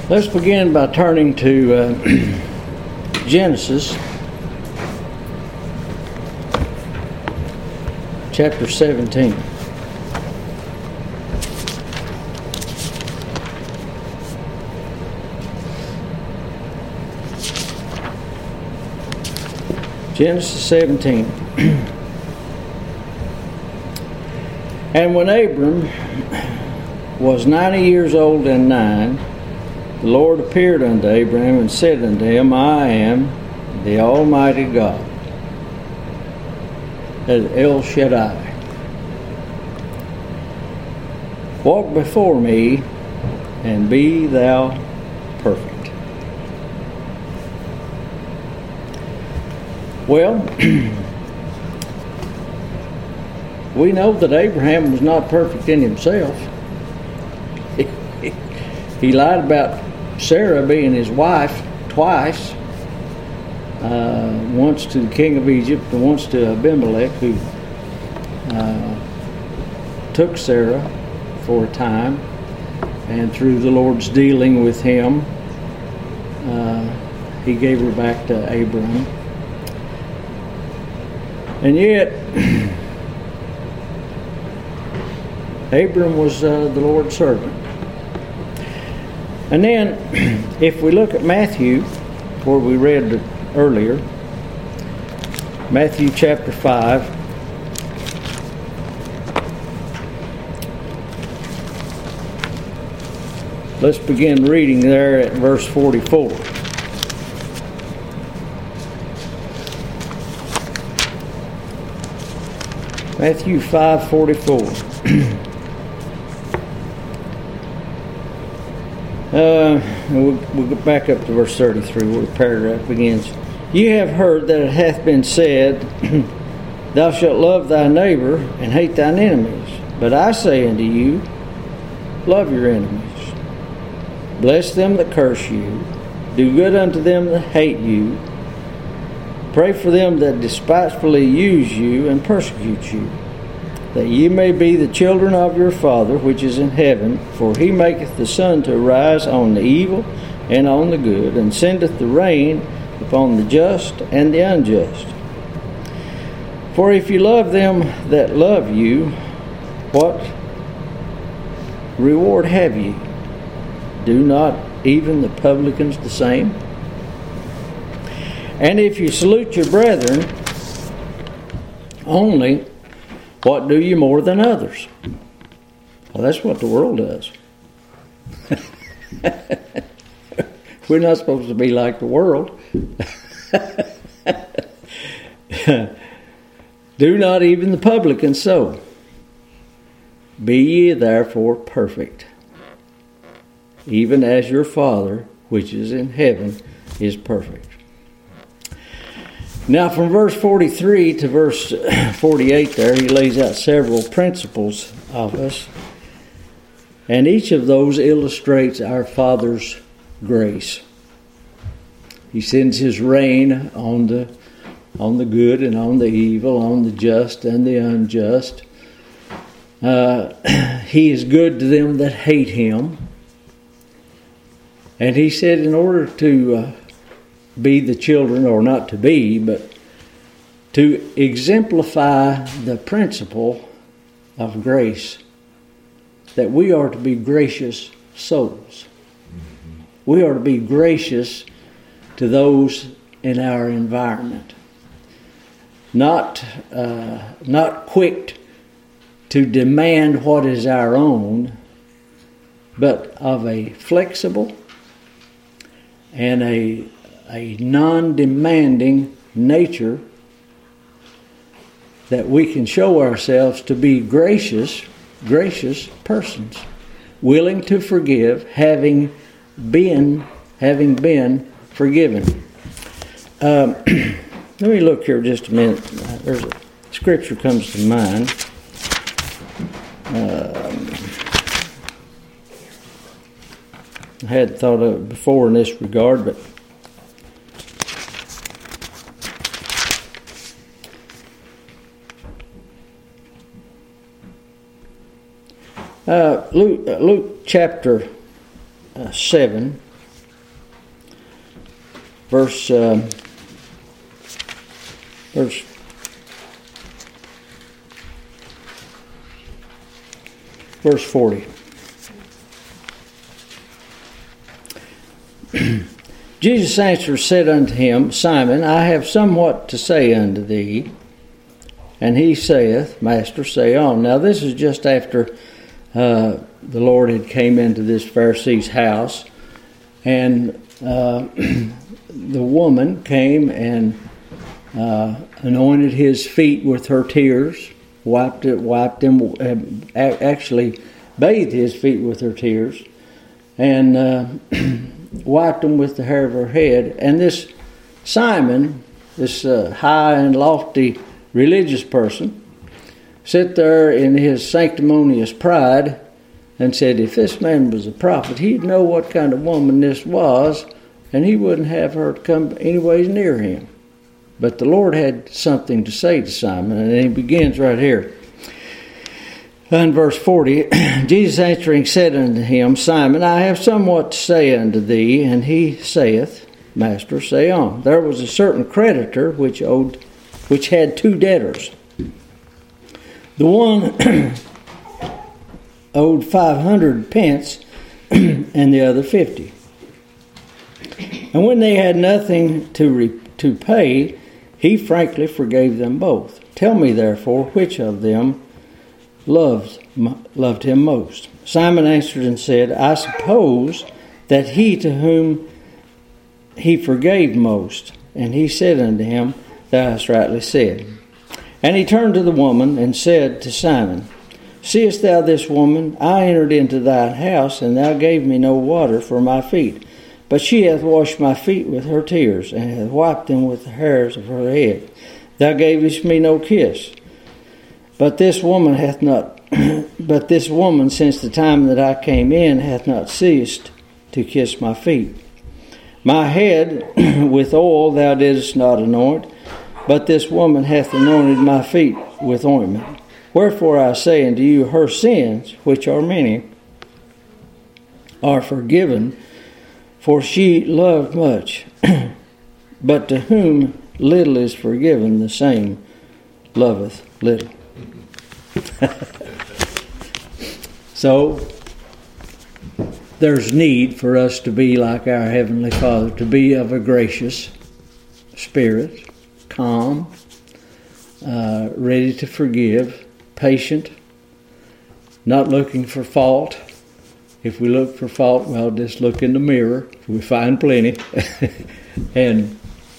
Let's begin by turning to Genesis chapter 17. Genesis 17. And when Abram was 90 years old and 9, the Lord appeared unto Abraham and said unto him, I am the Almighty God. That is El Shaddai. Walk before me and be thou perfect. Well, we know that Abraham was not perfect in himself. He lied about Sarah being his wife twice, once to the king of Egypt and once to Abimelech, who took Sarah for a time, and through the Lord's dealing with him, he gave her back to Abraham. And yet, Abram was the Lord's servant. And then, if we look at Matthew, where we read earlier, Matthew chapter 5, let's begin reading there at verse 44. Matthew 5:44. We'll go back up to verse 33 where the paragraph begins. You have heard that it hath been said, Thou shalt love thy neighbor and hate thine enemies. But I say unto you, love your enemies. Bless them that curse you. Do good unto them that hate you. Pray for them that despitefully use you and persecute you, that ye may be the children of your Father which is in heaven. For he maketh the sun to rise on the evil and on the good, and sendeth the rain upon the just and the unjust. For if you love them that love you, what reward have ye? Do not even the publicans the same? And if you salute your brethren only, what do you more than others? Well, that's what the world does. We're not supposed to be like the world. Do not even the publicans so. Be ye therefore perfect, even as your Father which is in heaven is perfect. Now from verse 43 to verse 48 there, he lays out several principles of us. And each of those illustrates our Father's grace. He sends His rain on the good and on the evil, on the just and the unjust. He is good to them that hate Him. And He said in order to be the children, or not to be, but to exemplify the principle of grace, that we are to be gracious souls. We are to be gracious to those in our environment. Not quick to demand what is our own, but of a flexible and a non-demanding nature, that we can show ourselves to be gracious persons, willing to forgive, having been forgiven. Let me look here just a minute. There's a scripture comes to mind. I hadn't thought of it before in this regard, but Luke chapter 7. verse 40. Jesus answered, said unto him, Simon, I have somewhat to say unto thee. And he saith, Master, say on. Now this is just after the Lord had came into this Pharisee's house, and the woman came and anointed his feet with her tears, wiped them, actually bathed his feet with her tears, and wiped them with the hair of her head. And this Simon, this high and lofty religious person, sat there in his sanctimonious pride and said, if this man was a prophet, he'd know what kind of woman this was, and he wouldn't have her come anyways near him. But the Lord had something to say to Simon, and he begins right here. In verse 40, Jesus answering said unto him, Simon, I have somewhat to say unto thee. And he saith, Master, say on. There was a certain creditor which had two debtors. The one owed 500 pence, and the other 50. And when they had nothing to pay, he frankly forgave them both. Tell me, therefore, which of them loved him most? Simon answered and said, I suppose that he to whom he forgave most. And he said unto him, Thou hast rightly said. And he turned to the woman and said to Simon, Seest thou this woman? I entered into thine house, and thou gave me no water for my feet. But she hath washed my feet with her tears, and hath wiped them with the hairs of her head. Thou gavest me no kiss. But this woman, since the time that I came in, hath not ceased to kiss my feet. My head with oil thou didst not anoint, but this woman hath anointed my feet with ointment. Wherefore I say unto you, her sins, which are many, are forgiven, for she loved much. But to whom little is forgiven, the same loveth little. So, there's need for us to be like our Heavenly Father, to be of a gracious spirit, calm, ready to forgive, patient, not looking for fault. If we look for fault, well, just look in the mirror. We find plenty. And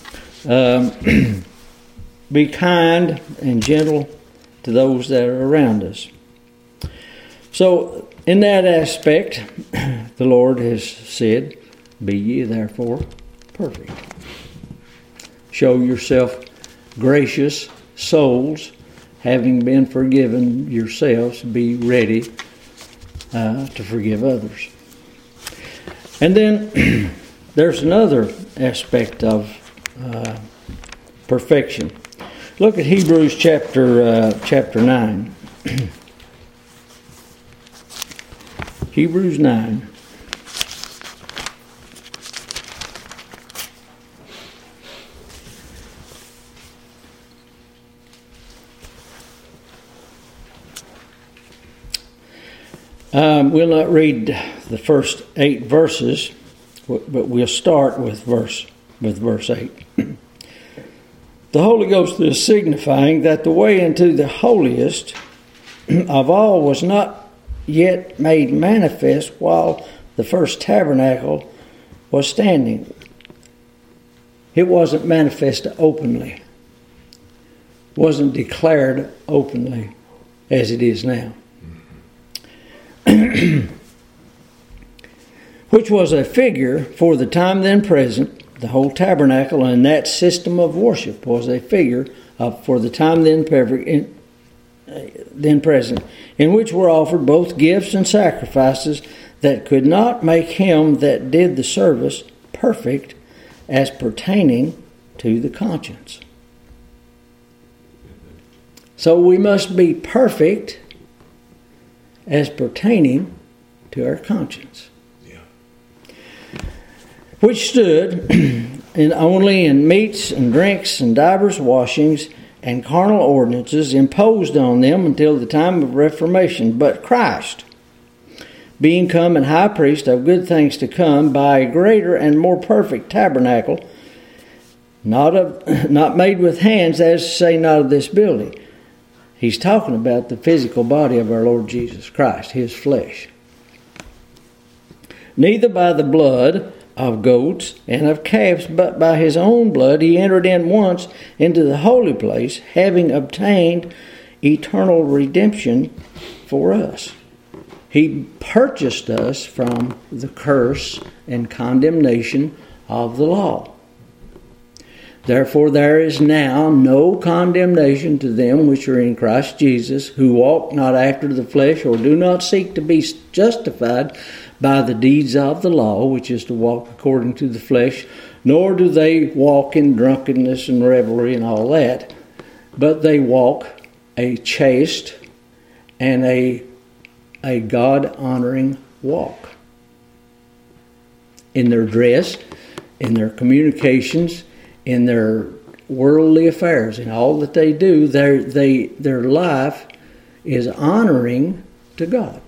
be kind and gentle to those that are around us. So, in that aspect, the Lord has said, Be ye therefore perfect. Show yourself gracious souls, having been forgiven yourselves, be ready to forgive others. And then there's another aspect of perfection. Look at Hebrews chapter 9. Hebrews 9. We'll not read the first 8 verses, but we'll start with verse 8. The Holy Ghost is signifying that the way into the holiest of all was not yet made manifest while the first tabernacle was standing. It wasn't manifest openly. It wasn't declared openly as it is now. Which was a figure for the time then present. The whole tabernacle and that system of worship was a figure for the time then present, in which were offered both gifts and sacrifices that could not make him that did the service perfect as pertaining to the conscience. So we must be perfect as pertaining to our conscience. Which stood and only in meats and drinks and divers washings and carnal ordinances imposed on them until the time of Reformation. But Christ, being come and high priest of good things to come, by a greater and more perfect tabernacle, not made with hands, as to say, not of this building. He's talking about the physical body of our Lord Jesus Christ, his flesh. Neither by the blood of goats and of calves, but by his own blood he entered in once into the holy place, having obtained eternal redemption for us. He purchased us from the curse and condemnation of the law. Therefore there is now no condemnation to them which are in Christ Jesus, who walk not after the flesh, or do not seek to be justified by the deeds of the law, which is to walk according to the flesh, nor do they walk in drunkenness and revelry and all that, but they walk a chaste and a God-honoring walk. In their dress, in their communications, in their worldly affairs, in all that they do, their life is honoring to God.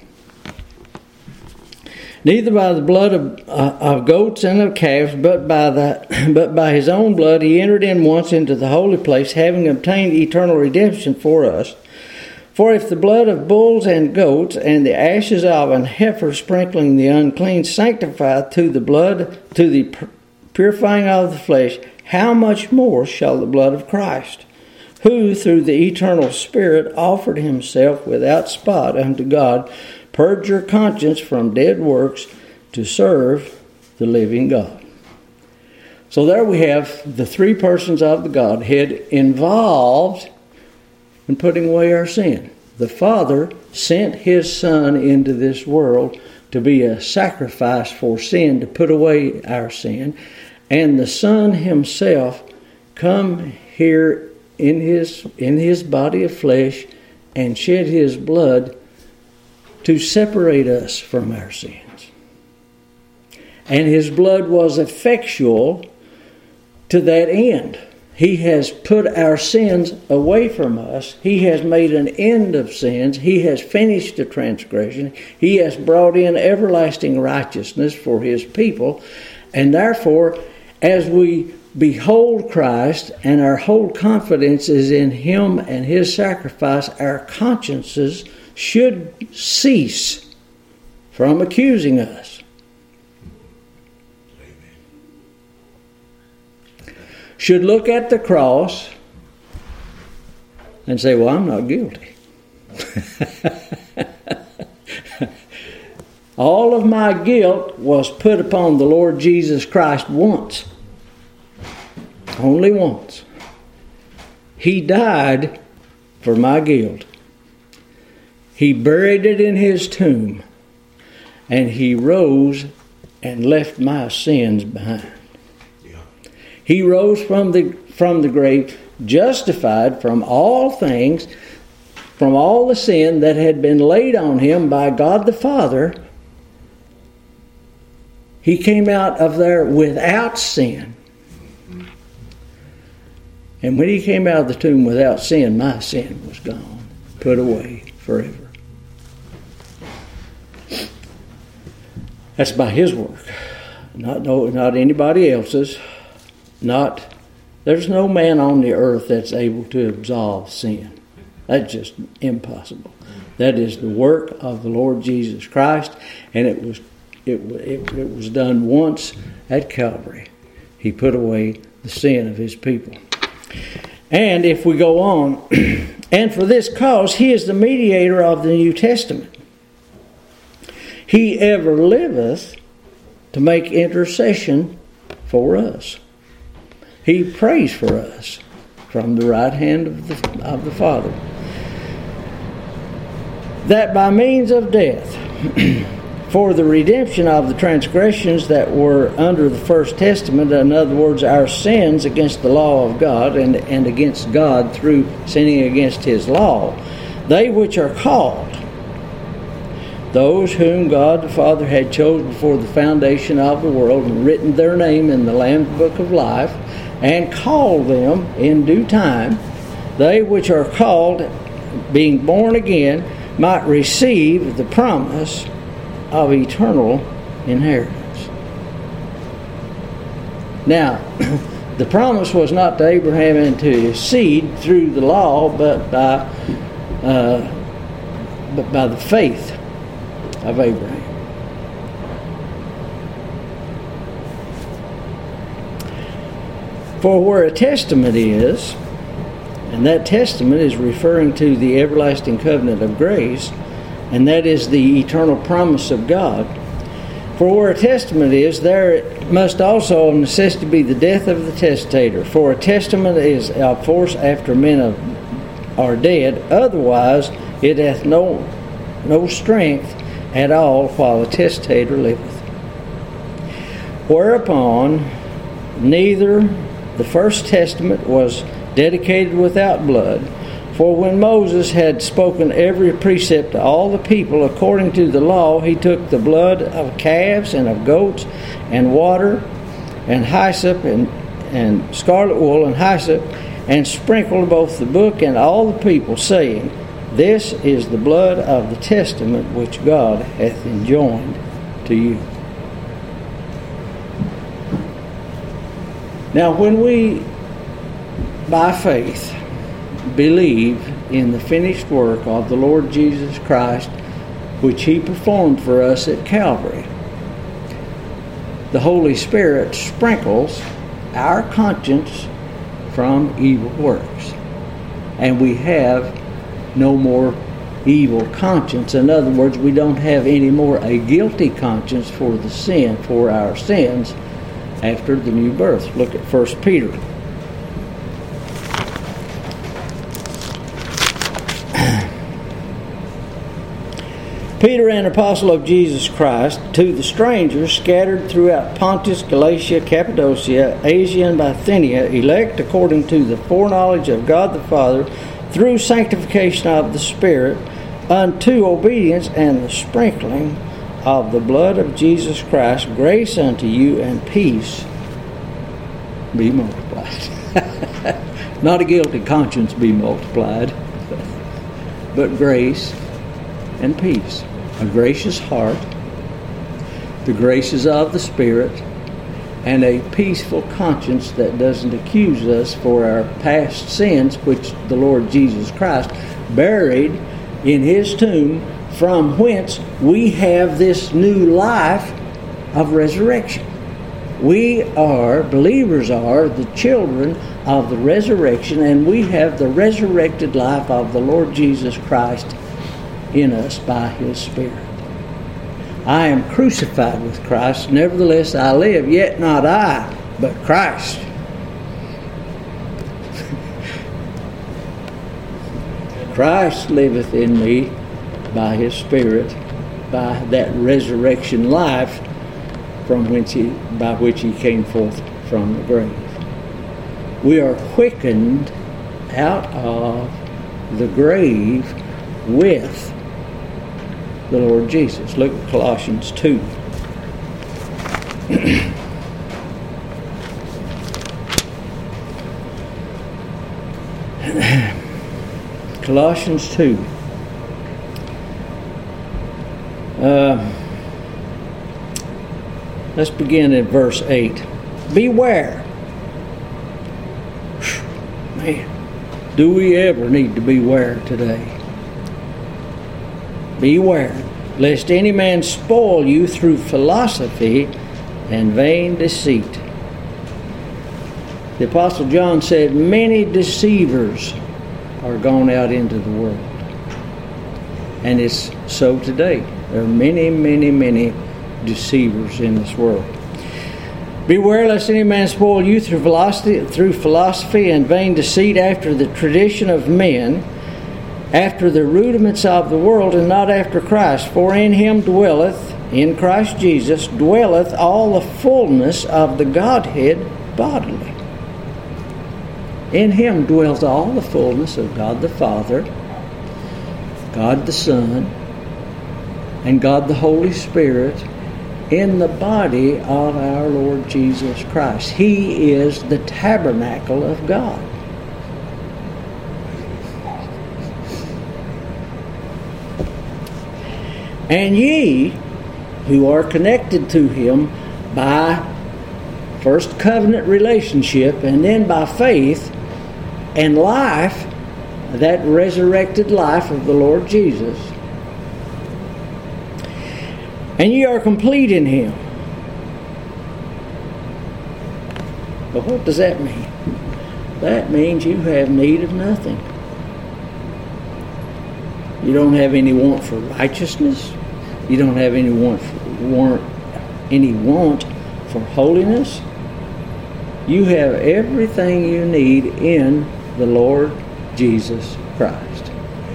Neither by the blood of goats and of calves, but by his own blood he entered in once into the holy place, having obtained eternal redemption for us. For if the blood of bulls and goats and the ashes of an heifer sprinkling the unclean sanctify to the purifying of the flesh, how much more shall the blood of Christ, who through the eternal Spirit offered himself without spot unto God, purge your conscience from dead works to serve the living God. So there we have the three persons of the Godhead involved in putting away our sin. The Father sent his Son into this world to be a sacrifice for sin, to put away our sin. And the Son himself come here in his body of flesh and shed his blood to separate us from our sins. And his blood was effectual to that end. He has put our sins away from us. He has made an end of sins. He has finished the transgression. He has brought in everlasting righteousness for his people. And therefore, as we behold Christ and our whole confidence is in him and his sacrifice, our consciences should cease from accusing us. Should look at the cross and say, well, I'm not guilty. All of my guilt was put upon the Lord Jesus Christ once. Only once. He died for my guilt. He buried it in his tomb. And he rose and left my sins behind. He rose from the grave, justified from all things, from all the sin that had been laid on him by God the Father. He came out of there without sin. And when he came out of the tomb without sin, my sin was gone, put away forever. That's by his work, not anybody else's. There's no man on the earth that's able to absolve sin. That's just impossible. That is the work of the Lord Jesus Christ, and it was done once at Calvary. He put away the sin of his people. And if we go on, and for this cause he is the mediator of the New Testament. He ever liveth to make intercession for us. He prays for us from the right hand of the Father, that by means of death, for the redemption of the transgressions that were under the first testament, in other words, our sins against the law of God and against God through sinning against his law, they which are called, those whom God the Father had chosen before the foundation of the world, and written their name in the Lamb's book of life, and called them in due time, they which are called, being born again, might receive the promise of eternal inheritance. Now, the promise was not to Abraham and to his seed through the law, but by the faith of Abraham. For where a testament is, and that testament is referring to the everlasting covenant of grace, and that is the eternal promise of God. For where a testament is, there must also of necessity be the death of the testator. For a testament is of force after men are dead, otherwise it hath no strength at all while the testator liveth. Whereupon neither the first testament was dedicated without blood, for when Moses had spoken every precept to all the people according to the law, he took the blood of calves and of goats and water and hyssop and scarlet wool and hyssop, and sprinkled both the book and all the people, saying, This is the blood of the testament which God hath enjoined to you. Now, when we, by faith, believe in the finished work of the Lord Jesus Christ, which He performed for us at Calvary, the Holy Spirit sprinkles our conscience from evil works, and we have no more evil conscience. In other words, we don't have any more a guilty conscience for our sins after the new birth. Look at 1 Peter. Peter, an apostle of Jesus Christ, to the strangers scattered throughout Pontus, Galatia, Cappadocia, Asia, and Bithynia, elect according to the foreknowledge of God the Father, through sanctification of the Spirit, unto obedience and the sprinkling of the blood of Jesus Christ, grace unto you and peace be multiplied. Not a guilty conscience be multiplied, but grace and peace. A gracious heart, the graces of the Spirit, and a peaceful conscience that doesn't accuse us for our past sins, which the Lord Jesus Christ buried in His tomb, from whence we have this new life of resurrection. We are, believers are, the children of the resurrection, and we have the resurrected life of the Lord Jesus Christ in us by His Spirit. I am crucified with Christ, nevertheless I live, yet not I, but Christ. Christ liveth in me by His Spirit, by that resurrection life by which He came forth from the grave. We are quickened out of the grave with the Lord Jesus. Look at Colossians 2. Colossians 2. Let's begin at verse 8. Beware. Man, do we ever need to beware today? Beware, lest any man spoil you through philosophy and vain deceit. The Apostle John said, many deceivers are gone out into the world. And it's so today. There are many, many, many deceivers in this world. Beware lest any man spoil you through philosophy and vain deceit, after the tradition of men, after the rudiments of the world, and not after Christ. For in Him dwelleth, in Christ Jesus, dwelleth all the fullness of the Godhead bodily. In Him dwells all the fullness of God the Father, God the Son, and God the Holy Spirit in the body of our Lord Jesus Christ. He is the tabernacle of God. And ye, who are connected to Him by first covenant relationship and then by faith and life, that resurrected life of the Lord Jesus. And ye are complete in Him. But what does that mean? That means you have need of nothing. You don't have any want for righteousness. You don't have any want for holiness. You have everything you need in the Lord Jesus Christ.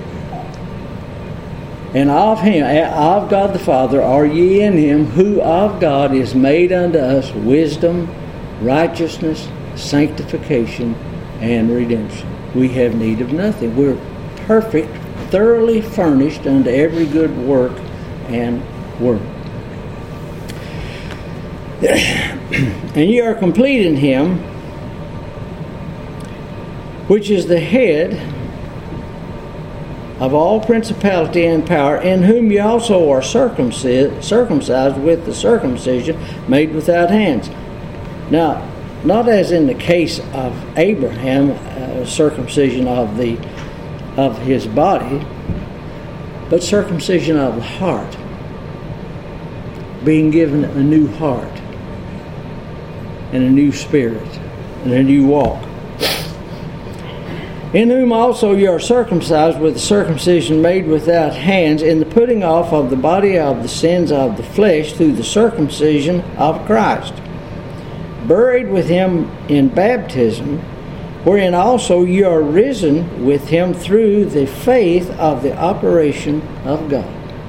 And of Him, of God the Father, are ye in Him, who of God is made unto us wisdom, righteousness, sanctification, and redemption. We have need of nothing. We're perfect, thoroughly furnished unto every good work and work. And ye are complete in Him, which is the head of all principality and power, in whom ye also are circumcised with the circumcision made without hands. Now, not as in the case of Abraham, circumcision of his body, but circumcision of the heart, being given a new heart and a new spirit and a new walk. In whom also ye are circumcised with the circumcision made without hands, in the putting off of the body of the sins of the flesh through the circumcision of Christ, buried with Him in baptism, wherein also ye are risen with Him through the faith of the operation of God.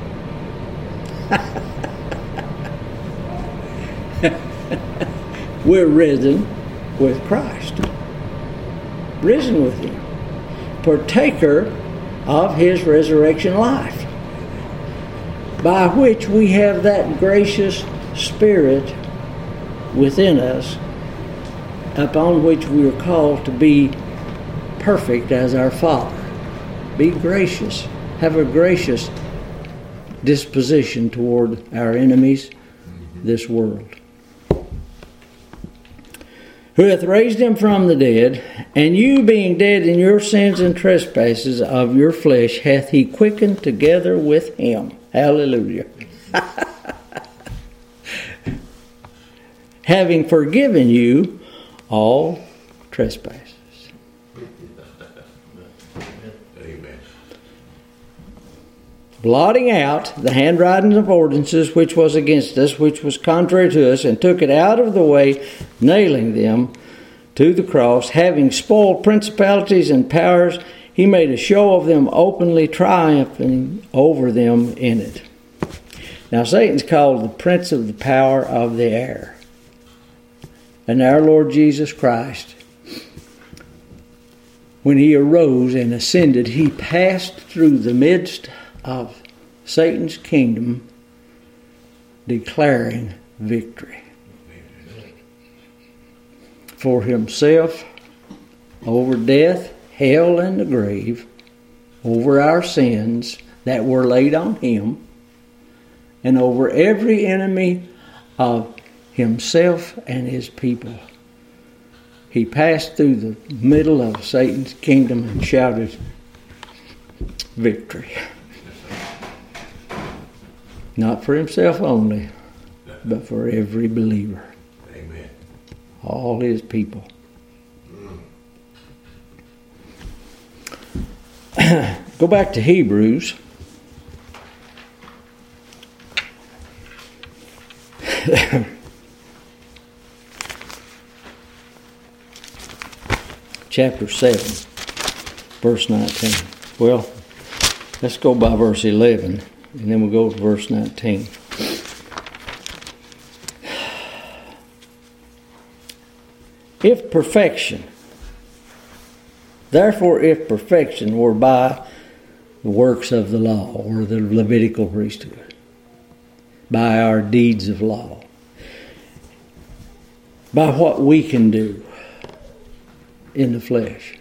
We're risen with Christ. Risen with Him. Partaker of His resurrection life, by which we have that gracious Spirit within us, upon which we are called to be perfect as our Father. Be gracious. Have a gracious disposition toward our enemies, this world. Who hath raised Him from the dead, and you being dead in your sins and trespasses of your flesh, hath He quickened together with Him. Hallelujah. Having forgiven you all trespasses. Amen. Blotting out the handwriting of ordinances which was against us, which was contrary to us, and took it out of the way, nailing them to the cross, having spoiled principalities and powers, He made a show of them openly, triumphing over them in it. Now Satan's called the prince of the power of the air. And our Lord Jesus Christ, when He arose and ascended, He passed through the midst of Satan's kingdom, declaring victory for Himself over death, hell, and the grave, over our sins that were laid on Him, and over every enemy of Himself and His people. He passed through the middle of Satan's kingdom and shouted, victory. Not for Himself only, but for every believer. Amen. All His people. Go back to Hebrews. Chapter 7, verse 19. Well, let's go by verse 11, and then we'll go to verse 19. If perfection were by the works of the law or the Levitical priesthood, by our deeds of law, by what we can do in the flesh.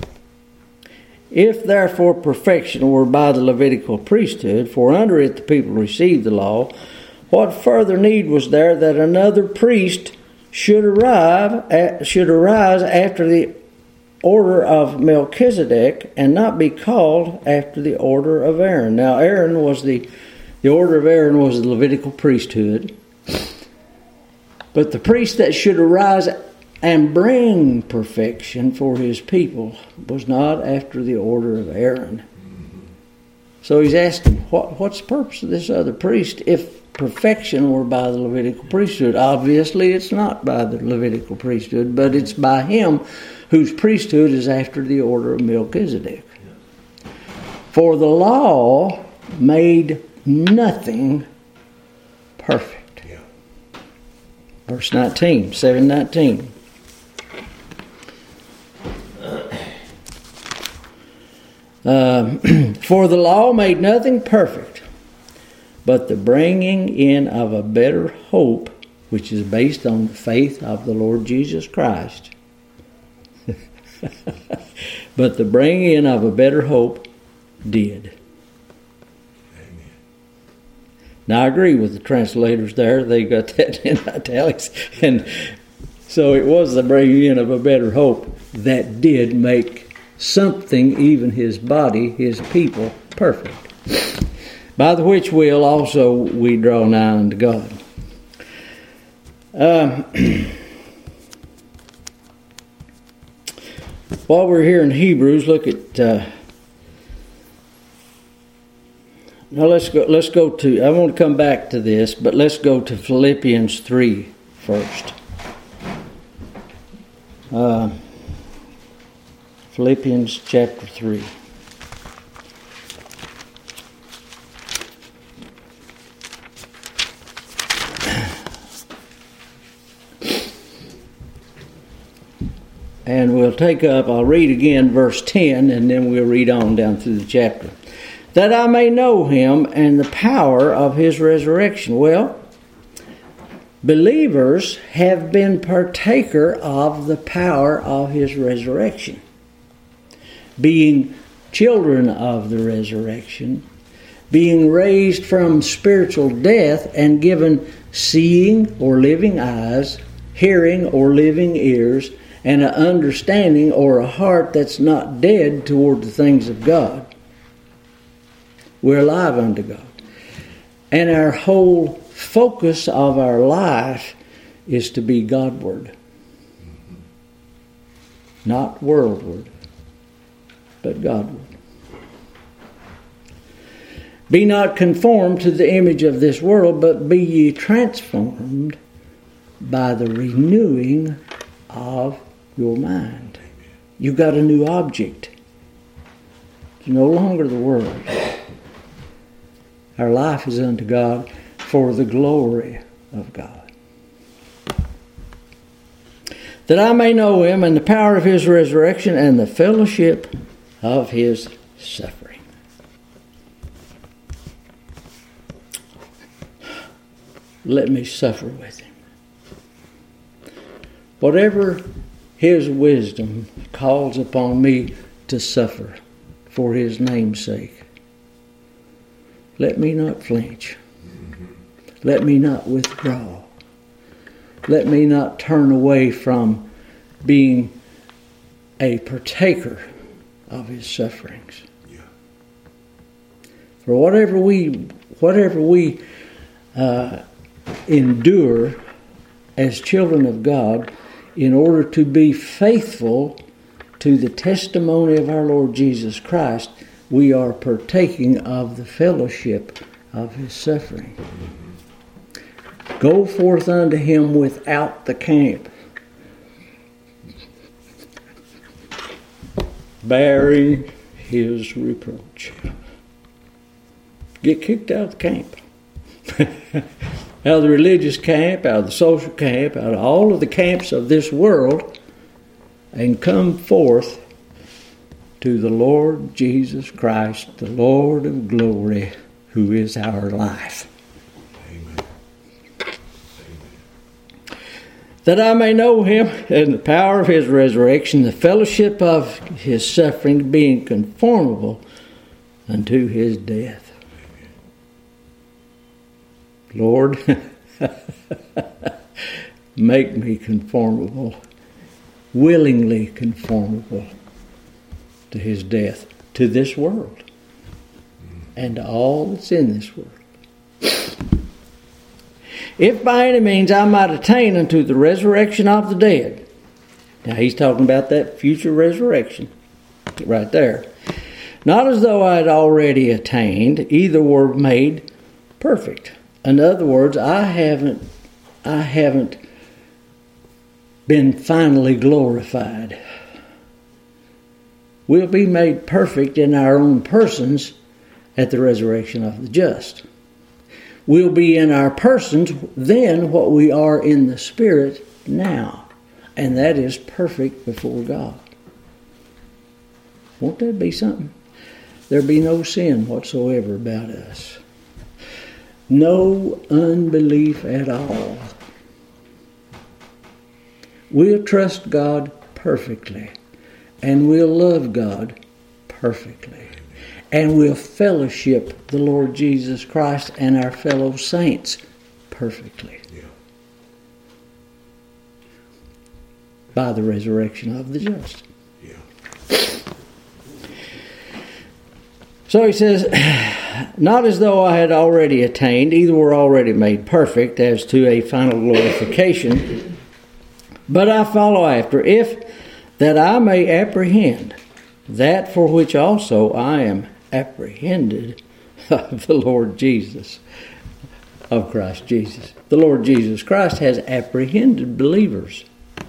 If therefore perfection were by the Levitical priesthood, for under it the people received the law, what further need was there that another priest should arise after the order of Melchizedek, and not be called after the order of Aaron? Now, Aaron was the order of Aaron was the Levitical priesthood, but the priest that should arise and bring perfection for his people was not after the order of Aaron. So he's asking, what's the purpose of this other priest if perfection were by the Levitical priesthood? Obviously it's not by the Levitical priesthood, but it's by him whose priesthood is after the order of Melchizedek. For the law made nothing perfect. Verse 19, 7:19. For the law made nothing perfect, but the bringing in of a better hope, which is based on the faith of the Lord Jesus Christ. But the bringing in of a better hope did. Amen. Now I agree with the translators there. They got that in italics. And so it was the bringing in of a better hope that did make something, even his body, his people, perfect. By the which will also we draw nigh unto God. While we're here in Hebrews, look at. Now let's go to. I want to come back to this, but let's go to Philippians 3 first. Philippians chapter 3. And we'll take up, I'll read again verse 10, and then we'll read on down through the chapter. That I may know him and the power of his resurrection. Well, believers have been partaker of the power of his resurrection. Being children of the resurrection, being raised from spiritual death and given seeing or living eyes, hearing or living ears, and an understanding or a heart that's not dead toward the things of God. We're alive unto God. And our whole focus of our life is to be Godward. Not worldward, but Godward. Be not conformed to the image of this world, but be ye transformed by the renewing of your mind. You've got a new object. It's no longer the world. Our life is unto God for the glory of God. That I may know him and the power of his resurrection and the fellowship of his suffering. Let me suffer with him. Whatever his wisdom calls upon me to suffer for his name's sake, let me not flinch. Let me not withdraw. Let me not turn away from being a partaker of his sufferings. Yeah. For whatever we endure as children of God, in order to be faithful to the testimony of our Lord Jesus Christ, we are partaking of the fellowship of his suffering. Go forth unto him without the camp, bearing his reproach. Get kicked out of the camp. Out of the religious camp, out of the social camp, out of all of the camps of this world, and come forth to the Lord Jesus Christ, the Lord of glory, who is our life. Amen. that I may know him and the power of his resurrection, the fellowship of his suffering, being conformable unto his death. Lord, make me conformable, willingly conformable to his death, to this world, and to all that's in this world. If by any means I might attain unto the resurrection of the dead. Now he's talking about that future resurrection right there. Not as though I had already attained, either were made perfect. In other words, I haven't been finally glorified. We'll be made perfect in our own persons at the resurrection of the just. We'll be in our persons then what we are in the Spirit now. And that is perfect before God. Won't that be something? There'll be no sin whatsoever about us. No unbelief at all. We'll trust God perfectly. And we'll love God perfectly. And we'll fellowship the Lord Jesus Christ and our fellow saints perfectly. Yeah. By the resurrection of the just. Yeah. So he says, not as though I had already attained, either were already made perfect as to a final glorification, but I follow after, if that I may apprehend that for which also I am apprehended of the Lord Jesus, of Christ Jesus. The Lord Jesus Christ has apprehended believers.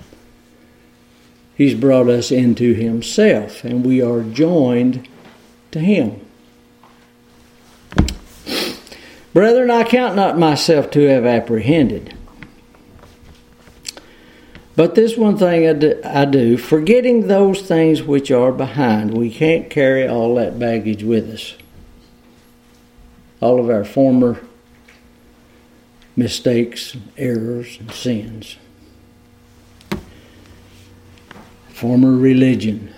He's brought us into himself, and we are joined to him. Brethren, I count not myself to have apprehended. But this one thing I do, forgetting those things which are behind. We can't carry all that baggage with us. All of our former mistakes, errors, and sins. Former religion.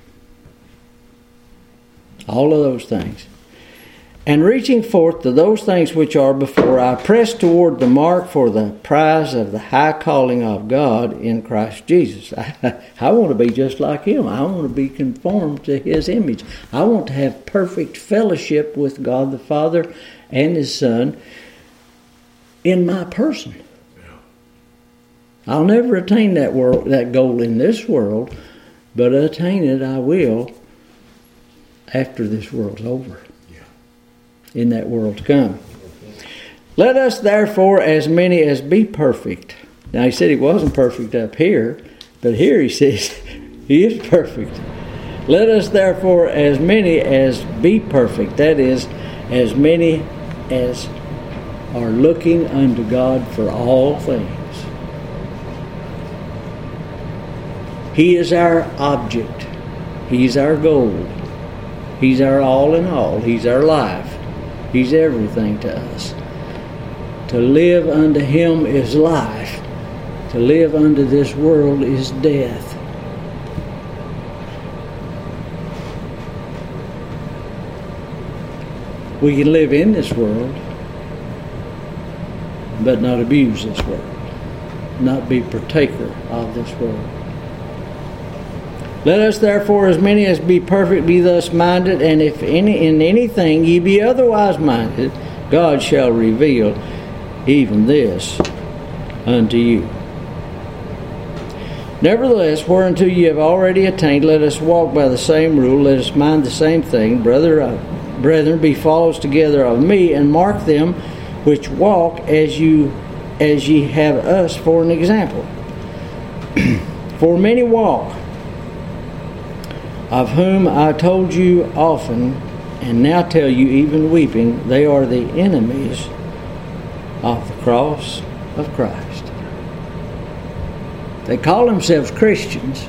All of those things. And reaching forth to those things which are before, I press toward the mark for the prize of the high calling of God in Christ Jesus. I want to be just like him. I want to be conformed to his image. I want to have perfect fellowship with God the Father and his Son in my person. I'll never attain that goal in this world, but attain it I will after this world's over. In that world to come. Let us therefore, as many as be perfect. Now he said he wasn't perfect up here, but here he says he is perfect. Let us therefore, as many as be perfect, that is, as many as are looking unto God for all things. He is our object. He's our goal. He's our all in all. He's our life. He's everything to us. To live unto him is life. To live unto this world is death. We can live in this world, but not abuse this world. Not be partaker of this world. Let us therefore, as many as be perfect, be thus minded, and if in anything ye be otherwise minded, God shall reveal even this unto you. Nevertheless, whereunto ye have already attained, let us walk by the same rule, let us mind the same thing. Brethren, be followers together of me, and mark them which walk as ye have us for an example. For many walk, of whom I told you often, and now tell you even weeping, they are the enemies of the cross of Christ. They call themselves Christians,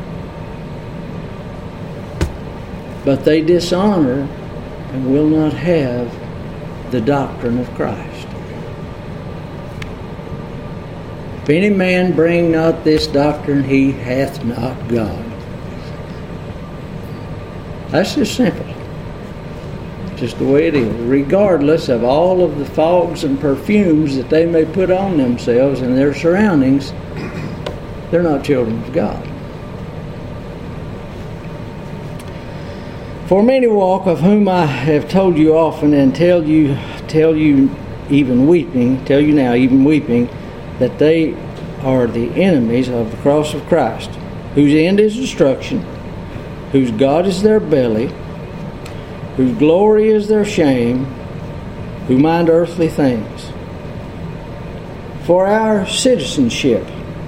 but they dishonor and will not have the doctrine of Christ. If any man bring not this doctrine, he hath not God. That's just simple. Just the way it is. Regardless of all of the fogs and perfumes that they may put on themselves and their surroundings, they're not children of God. For many walk, of whom I have told you often, and tell you even weeping, tell you now even weeping, that they are the enemies of the cross of Christ, whose end is destruction, whose God is their belly, whose glory is their shame, who mind earthly things. For our citizenship,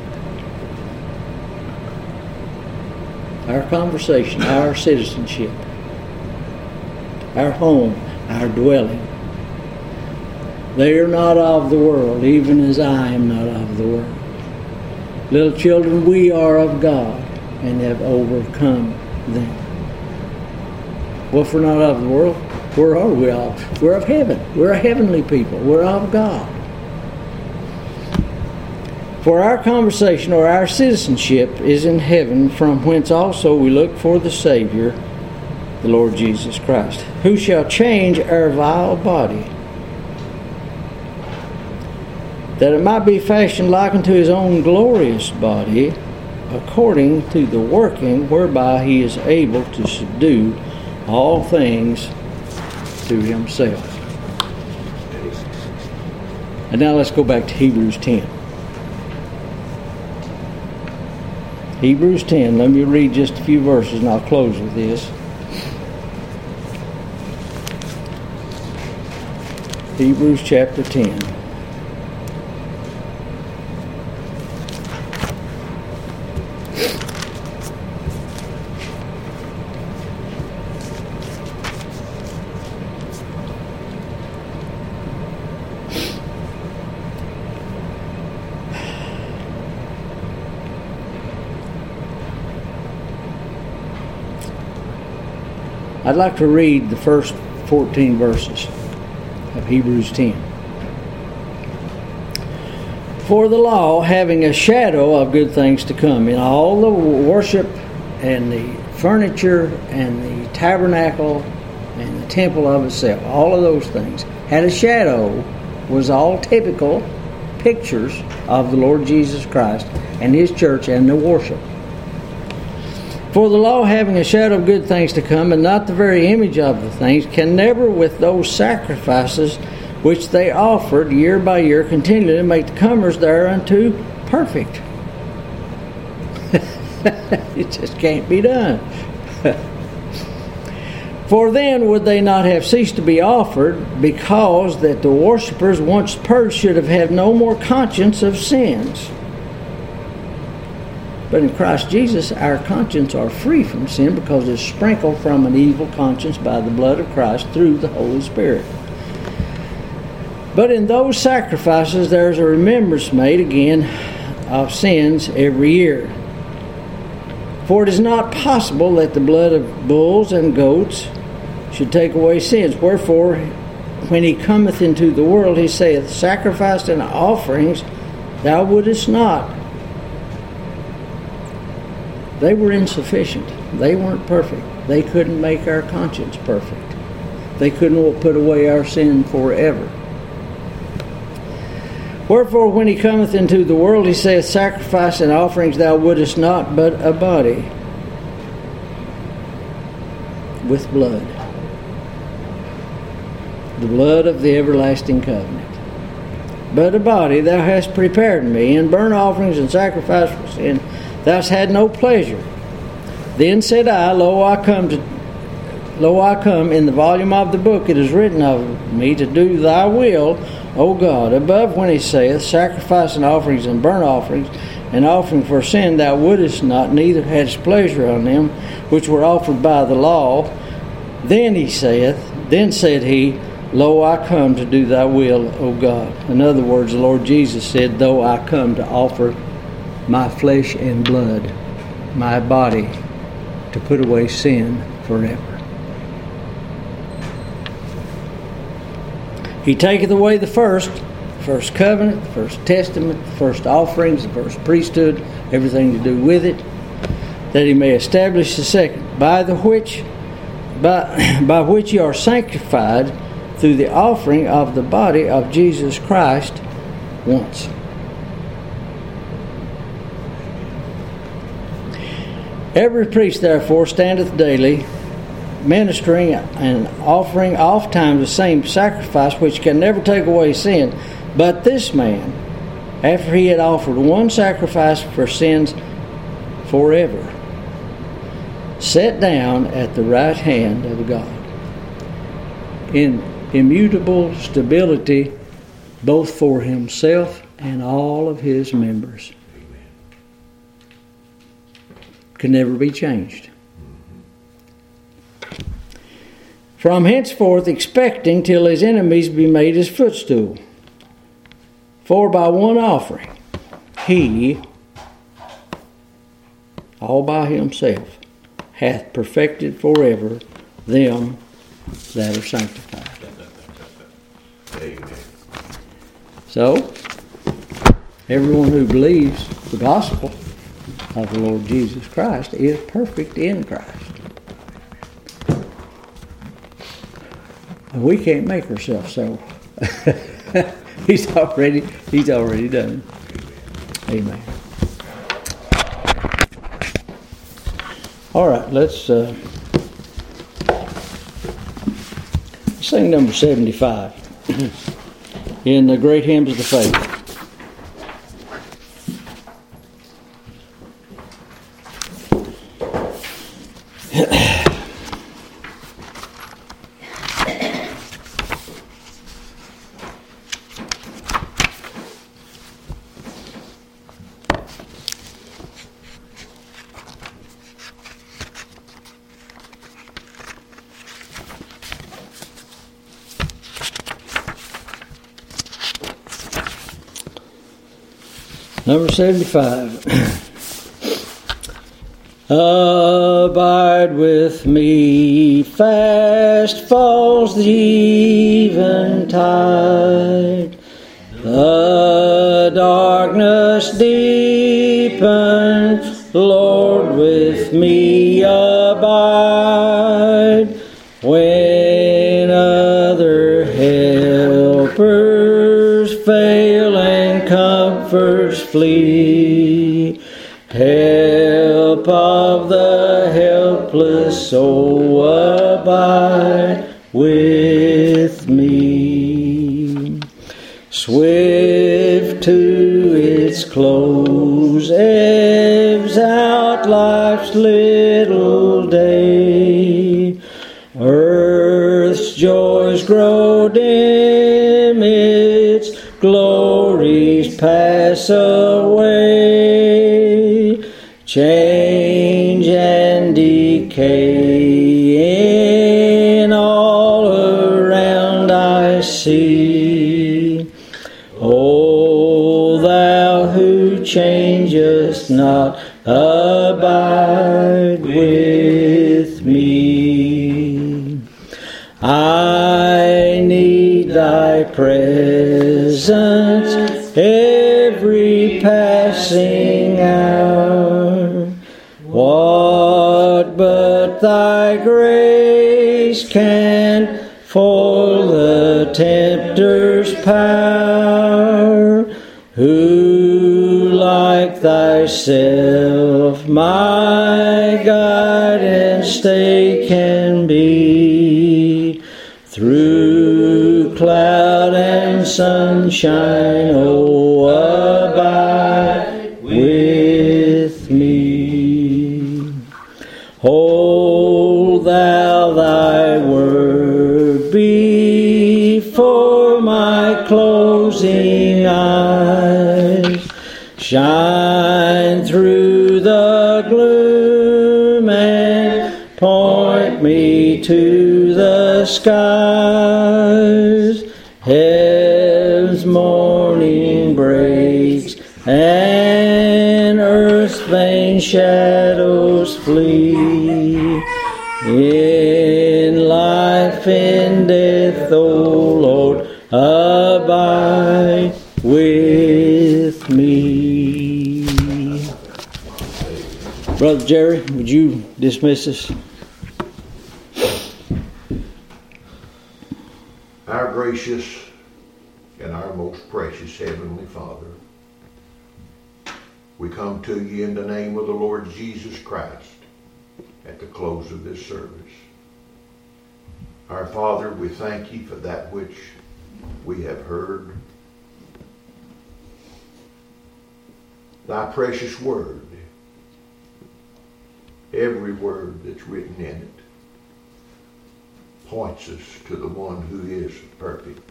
our conversation, our citizenship, our home, our dwelling, they are not of the world, even as I am not of the world. Little children, we are of God and have overcome them. Well, if we're not of the world, where are we of? We're of heaven. We're a heavenly people. We're of God. For our conversation or our citizenship is in heaven, from whence also we look for the Savior, the Lord Jesus Christ, who shall change our vile body, that it might be fashioned like unto his own glorious body, according to the working whereby he is able to subdue all things to himself. And now let's go back to Hebrews 10. Hebrews 10, let me read just a few verses and I'll close with this. Hebrews chapter 10. I'd like to read the first 14 verses of Hebrews 10. For the law, having a shadow of good things to come, in all the worship and the furniture and the tabernacle and the temple of itself, all of those things had a shadow, was all typical pictures of the Lord Jesus Christ and His church and the worship. For the law, having a shadow of good things to come, and not the very image of the things, can never with those sacrifices which they offered year by year continually make the comers thereunto perfect. It just can't be done. For then would they not have ceased to be offered, because that the worshippers once purged should have had no more conscience of sins. But in Christ Jesus, our conscience are free from sin, because it's sprinkled from an evil conscience by the blood of Christ through the Holy Spirit. But in those sacrifices, there's a remembrance made again of sins every year. For it is not possible that the blood of bulls and goats should take away sins. Wherefore, when he cometh into the world, he saith, Sacrifice and offerings thou wouldest not. They were insufficient. They weren't perfect. They couldn't make our conscience perfect. They couldn't put away our sin forever. Wherefore, when he cometh into the world, he saith, Sacrifice and offerings thou wouldest not, but a body with blood. The blood of the everlasting covenant. But a body thou hast prepared me, in burnt offerings and sacrifice for sin, thou hast had no pleasure. Then said I, Lo, I come, in the volume of the book it is written of me to do thy will, O God. Above when he saith, Sacrifice and offerings and burnt offerings, and offering for sin thou wouldest not, neither hadst pleasure on them which were offered by the law. Then said he, Lo, I come to do thy will, O God. In other words, the Lord Jesus said, Though I come to offer my flesh and blood, my body, to put away sin forever. He taketh away the first, first covenant, the first testament, the first offerings, the first priesthood, everything to do with it, that he may establish the second, by which you are sanctified through the offering of the body of Jesus Christ once. Every priest, therefore, standeth daily, ministering and offering oftentimes the same sacrifice, which can never take away sin. But this man, after he had offered one sacrifice for sins forever, sat down at the right hand of God, in immutable stability, both for himself and all of his members. Could never be changed. From henceforth expecting till his enemies be made his footstool. For by one offering he, all by himself, hath perfected forever them that are sanctified. Amen. So, everyone who believes the gospel of the Lord Jesus Christ is perfect in Christ. And we can't make ourselves so. He's already done it. Amen. All right, let's sing number 75 in the Great Hymns of the Faith. Number 75. Abide with me, fast falls the eventide. The darkness deepens, Lord, with me abide. When other helpers fail and comforts flee, help of the helpless soul abide with me. Swift to its close ebbs out life's little day. Earth's joys grow dim, its glories pass away. Change and decay in all around I see. O thou who changest not, abide with me. I need thy presence every passing hour. What but thy grace can foil the tempter's power? Who like thyself my guide and stay can be? Through cloud and sunshine, oh, abide with me. Hold thou thy word before my closing eyes. Shine through the gloom and point me to the skies. Heaven's morning breaks and earth's vain shadows flee. In life and death, O Lord, abide with me. Brother Jerry, would you dismiss us? Our gracious and our most precious Heavenly Father, we come to you in the name of the Lord Jesus Christ at the close of this service. Our Father, we thank you for that which we have heard. Thy precious word, every word that's written in it, points us to the one who is perfect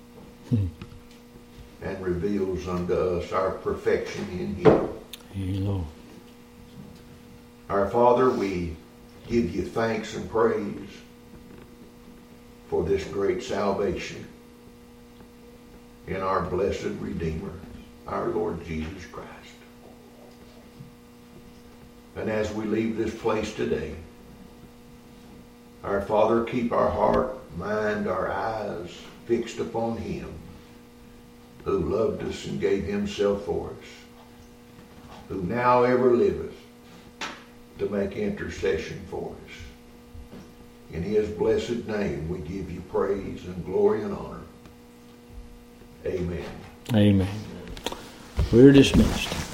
and reveals unto us our perfection in him. Hey, Lord. Our Father, we give you thanks and praise for this great salvation in our blessed Redeemer, our Lord Jesus Christ. And as we leave this place today, our Father, keep our heart, mind, our eyes fixed upon him who loved us and gave himself for us, who now ever liveth to make intercession for us. In his blessed name we give you praise and glory and honor. Amen. Amen. We're dismissed.